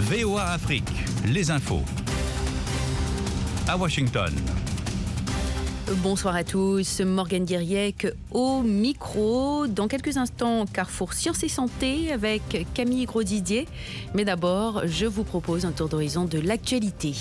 VOA Afrique, les infos. À Washington. Bonsoir à tous, Morgane Guiriec au micro. Dans quelques instants, Carrefour Sciences et Santé avec Camille Grosdidier. Mais d'abord, je vous propose un tour d'horizon de l'actualité.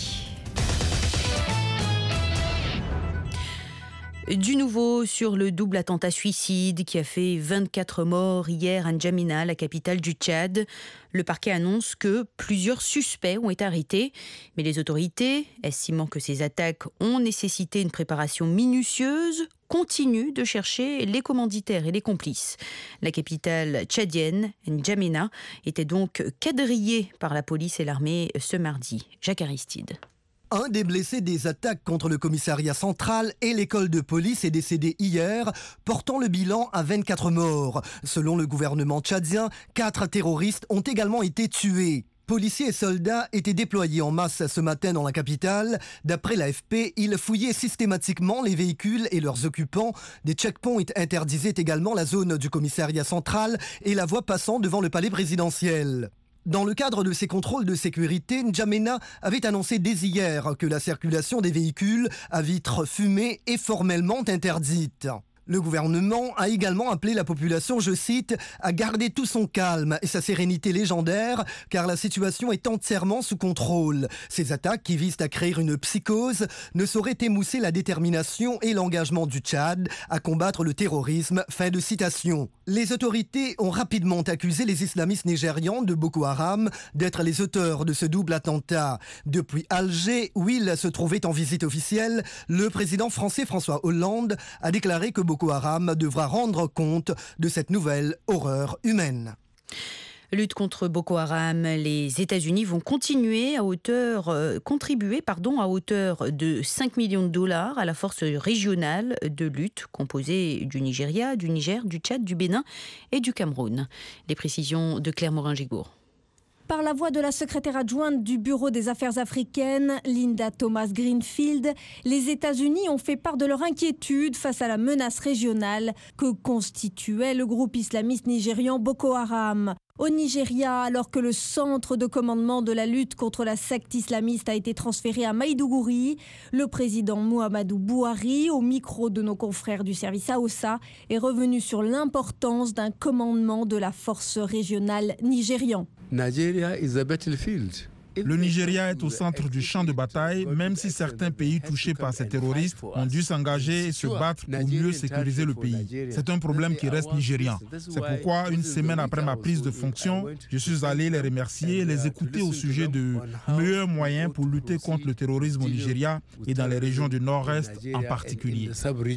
Du nouveau sur le double attentat suicide qui a fait 24 morts hier à N'Djamena, la capitale du Tchad. Le parquet annonce que plusieurs suspects ont été arrêtés. Mais les autorités, estimant que ces attaques ont nécessité une préparation minutieuse, continuent de chercher les commanditaires et les complices. La capitale tchadienne, N'Djamena, était donc quadrillée par la police et l'armée ce mardi. Jacques Aristide. Un des blessés des attaques contre le commissariat central et l'école de police est décédé hier, portant le bilan à 24 morts. Selon le gouvernement tchadien, 4 terroristes ont également été tués. Policiers et soldats étaient déployés en masse ce matin dans la capitale. D'après l'AFP, ils fouillaient systématiquement les véhicules et leurs occupants. Des checkpoints interdisaient également la zone du commissariat central et la voie passant devant le palais présidentiel. Dans le cadre de ces contrôles de sécurité, N'Djamena avait annoncé dès hier que la circulation des véhicules à vitres fumées est formellement interdite. Le gouvernement a également appelé la population, je cite, à garder tout son calme et sa sérénité légendaire, car la situation est entièrement sous contrôle. Ces attaques qui visent à créer une psychose ne sauraient émousser la détermination et l'engagement du Tchad à combattre le terrorisme. Fin de citation. Les autorités ont rapidement accusé les islamistes nigérians de Boko Haram d'être les auteurs de ce double attentat. Depuis Alger, où il se trouvait en visite officielle, le président français François Hollande a déclaré que Boko Haram devra rendre compte de cette nouvelle horreur humaine. Lutte contre Boko Haram, les États-Unis vont contribuer à hauteur de 5 millions de dollars à la force régionale de lutte composée du Nigeria, du Niger, du Tchad, du Bénin et du Cameroun. Les précisions de Claire Morin-Gigour. Par la voix de la secrétaire adjointe du Bureau des Affaires africaines, Linda Thomas-Greenfield, les États-Unis ont fait part de leur inquiétude face à la menace régionale que constituait le groupe islamiste nigérian Boko Haram. Au Nigeria, alors que le centre de commandement de la lutte contre la secte islamiste a été transféré à Maïdougouri, le président Muhammadu Buhari, au micro de nos confrères du service AOSA, est revenu sur l'importance d'un commandement de la force régionale nigérian. Nigeria is a battlefield. Le Nigeria est au centre du champ de bataille, même si certains pays touchés par ces terroristes ont dû s'engager et se battre pour mieux sécuriser le pays. C'est un problème qui reste nigérian. C'est pourquoi, une semaine après ma prise de fonction, je suis allé les remercier et les écouter au sujet de meilleurs moyens pour lutter contre le terrorisme au Nigeria et dans les régions du Nord-Est en particulier.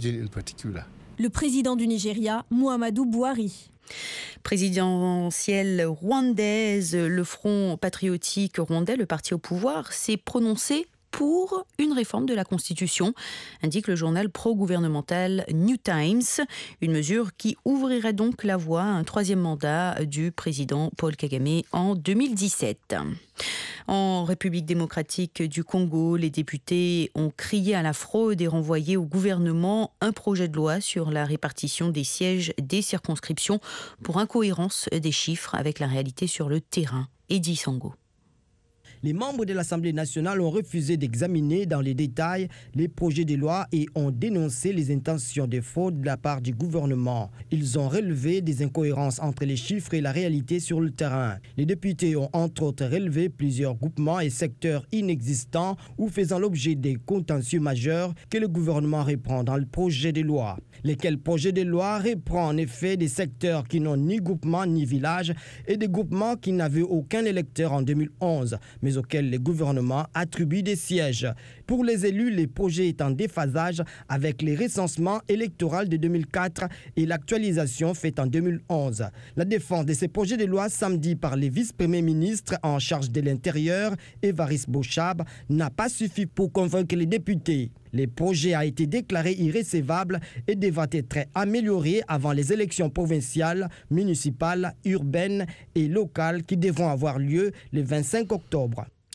Le président du Nigeria, Muhammadu Buhari. Présidentielle rwandaise, le Front patriotique rwandais, le parti au pouvoir, s'est prononcé pour une réforme de la Constitution, indique le journal pro-gouvernemental New Times, une mesure qui ouvrirait donc la voie à un troisième mandat du président Paul Kagame en 2017. En République démocratique du Congo, les députés ont crié à la fraude et renvoyé au gouvernement un projet de loi sur la répartition des sièges des circonscriptions pour incohérence des chiffres avec la réalité sur le terrain. Eddy Sango. Les membres de l'Assemblée nationale ont refusé d'examiner dans les détails les projets de loi et ont dénoncé les intentions de fraude de la part du gouvernement. Ils ont relevé des incohérences entre les chiffres et la réalité sur le terrain. Les députés ont entre autres relevé plusieurs groupements et secteurs inexistants ou faisant l'objet des contentieux majeurs que le gouvernement reprend dans le projet de loi. Lesquels projets de loi reprend en effet des secteurs qui n'ont ni groupement ni village et des groupements qui n'avaient aucun électeur en 2011, mais auxquels le gouvernement attribue des sièges. Pour les élus, les projets est en déphasage avec les recensements électoraux de 2004 et l'actualisation faite en 2011. La défense de ces projets de loi samedi par les vice-premiers ministres en charge de l'Intérieur, Évariste Bochab, n'a pas suffi pour convaincre les députés. Le projet a été déclaré irrecevable et devra être amélioré avant les élections provinciales, municipales, urbaines et locales qui devront avoir lieu le 25 octobre.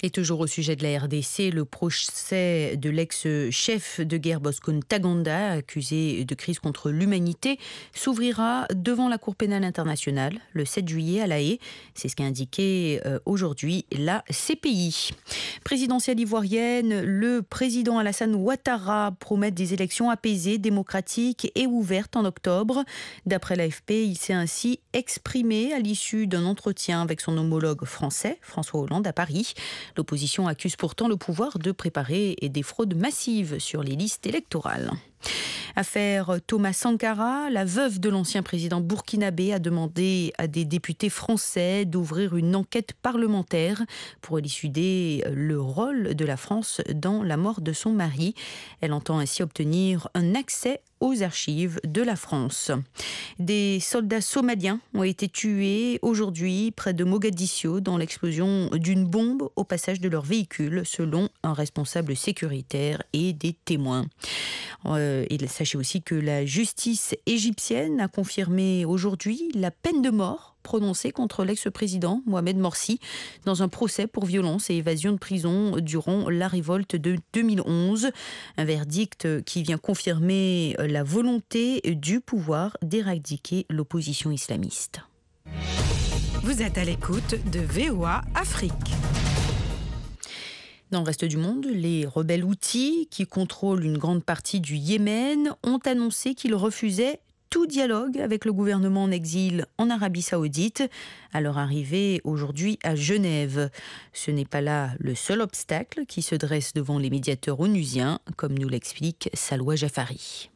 Et toujours au sujet de la RDC, le procès de l'ex-chef de guerre Bosco Ntaganda, accusé de crise contre l'humanité, s'ouvrira devant la Cour pénale internationale le 7 juillet à La Haye. C'est ce qu'a indiqué aujourd'hui la CPI. Présidentielle ivoirienne, le président Alassane Ouattara promet des élections apaisées, démocratiques et ouvertes en octobre. D'après l'AFP, il s'est ainsi exprimé à l'issue d'un entretien avec son homologue français, François Hollande, à Paris. L'opposition accuse pourtant le pouvoir de préparer des fraudes massives sur les listes électorales. Affaire Thomas Sankara, la veuve de l'ancien président burkinabé a demandé à des députés français d'ouvrir une enquête parlementaire pour élucider le rôle de la France dans la mort de son mari. Elle entend ainsi obtenir un accès aux archives de la France. Des soldats somaliens ont été tués aujourd'hui près de Mogadiscio dans l'explosion d'une bombe au passage de leur véhicule, selon un responsable sécuritaire et des témoins. Et sachez aussi que la justice égyptienne a confirmé aujourd'hui la peine de mort prononcée contre l'ex-président Mohamed Morsi dans un procès pour violence et évasion de prison durant la révolte de 2011. Un verdict qui vient confirmer la volonté du pouvoir d'éradiquer l'opposition islamiste. Vous êtes à l'écoute de VOA Afrique. Dans le reste du monde, les rebelles Houthis, qui contrôlent une grande partie du Yémen, ont annoncé qu'ils refusaient tout dialogue avec le gouvernement en exil en Arabie Saoudite à leur arrivée aujourd'hui à Genève. Ce n'est pas là le seul obstacle qui se dresse devant les médiateurs onusiens, comme nous l'explique Salwa Jafari.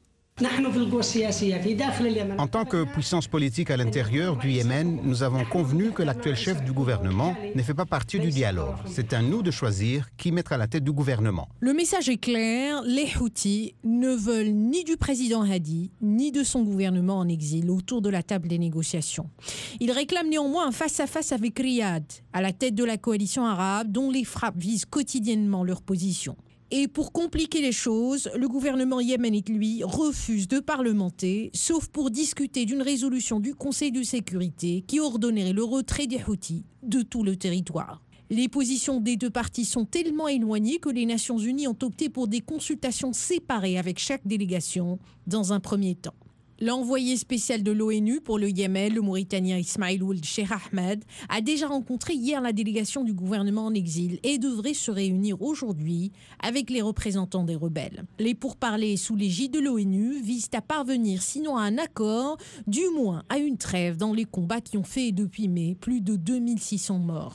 En tant que puissance politique à l'intérieur du Yémen, nous avons convenu que l'actuel chef du gouvernement ne fait pas partie du dialogue. C'est à nous de choisir qui mettra à la tête du gouvernement. Le message est clair, les Houthis ne veulent ni du président Hadi, ni de son gouvernement en exil autour de la table des négociations. Ils réclament néanmoins un face-à-face avec Riyad, à la tête de la coalition arabe dont les frappes visent quotidiennement leur position. Et pour compliquer les choses, le gouvernement yéménite, lui, refuse de parlementer, sauf pour discuter d'une résolution du Conseil de sécurité qui ordonnerait le retrait des Houthis de tout le territoire. Les positions des deux parties sont tellement éloignées que les Nations Unies ont opté pour des consultations séparées avec chaque délégation dans un premier temps. L'envoyé spécial de l'ONU pour le Yémen, le Mauritanien Ismail Ould Cheikh Ahmed, a déjà rencontré hier la délégation du gouvernement en exil et devrait se réunir aujourd'hui avec les représentants des rebelles. Les pourparlers sous l'égide de l'ONU visent à parvenir, sinon à un accord, du moins à une trêve dans les combats qui ont fait depuis mai plus de 2600 morts.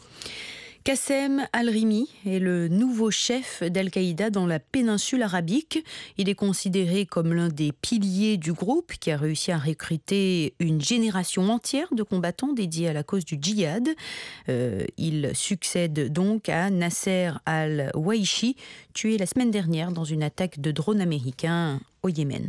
Qassem Al-Rimi est le nouveau chef d'Al-Qaïda dans la péninsule arabique. Il est considéré comme l'un des piliers du groupe qui a réussi à recruter une génération entière de combattants dédiés à la cause du djihad. Il succède donc à Nasser al-Waishi, tué la semaine dernière dans une attaque de drones américains au Yémen.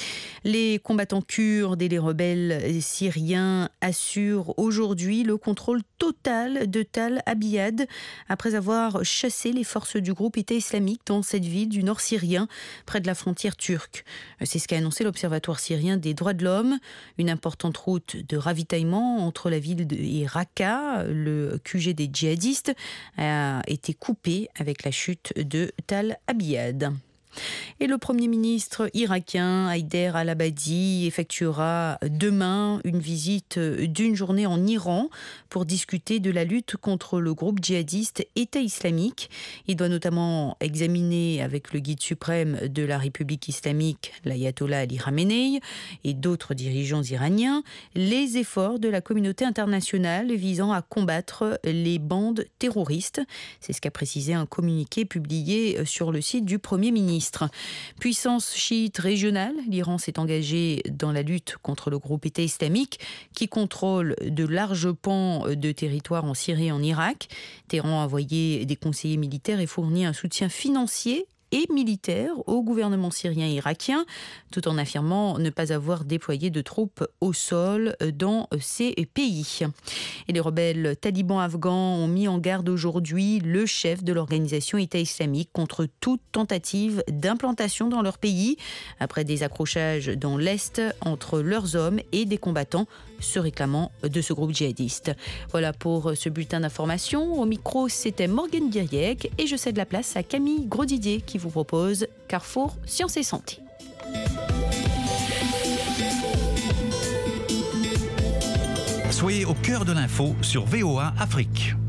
Les combattants kurdes et les rebelles syriens assurent aujourd'hui le contrôle total de Tal Abyad après avoir chassé les forces du groupe État islamique dans cette ville du nord syrien, près de la frontière turque. C'est ce qu'a annoncé l'Observatoire syrien des droits de l'homme. Une importante route de ravitaillement entre la ville et Raqqa, le QG des djihadistes, a été coupée avec la chute de Tal Abyad. Et le Premier ministre irakien Haïder al-Abadi effectuera demain une visite d'une journée en Iran pour discuter de la lutte contre le groupe djihadiste État islamique. Il doit notamment examiner avec le guide suprême de la République islamique, l'ayatollah Ali Khamenei, et d'autres dirigeants iraniens, les efforts de la communauté internationale visant à combattre les bandes terroristes. C'est ce qu'a précisé un communiqué publié sur le site du Premier ministre. Puissance chiite régionale, l'Iran s'est engagé dans la lutte contre le groupe État islamique qui contrôle de larges pans de territoire en Syrie et en Irak. Téhéran a envoyé des conseillers militaires et fourni un soutien financier et militaire au gouvernement syrien et irakien, tout en affirmant ne pas avoir déployé de troupes au sol dans ces pays. Et les rebelles talibans afghans ont mis en garde aujourd'hui le chef de l'organisation État islamique contre toute tentative d'implantation dans leur pays, après des accrochages dans l'Est entre leurs hommes et des combattants se réclamant de ce groupe djihadiste. Voilà pour ce bulletin d'information. Au micro, c'était Morgane Diriec et je cède la place à Camille Grosdidier qui vous propose Carrefour Sciences et Santé. Soyez au cœur de l'info sur VOA Afrique.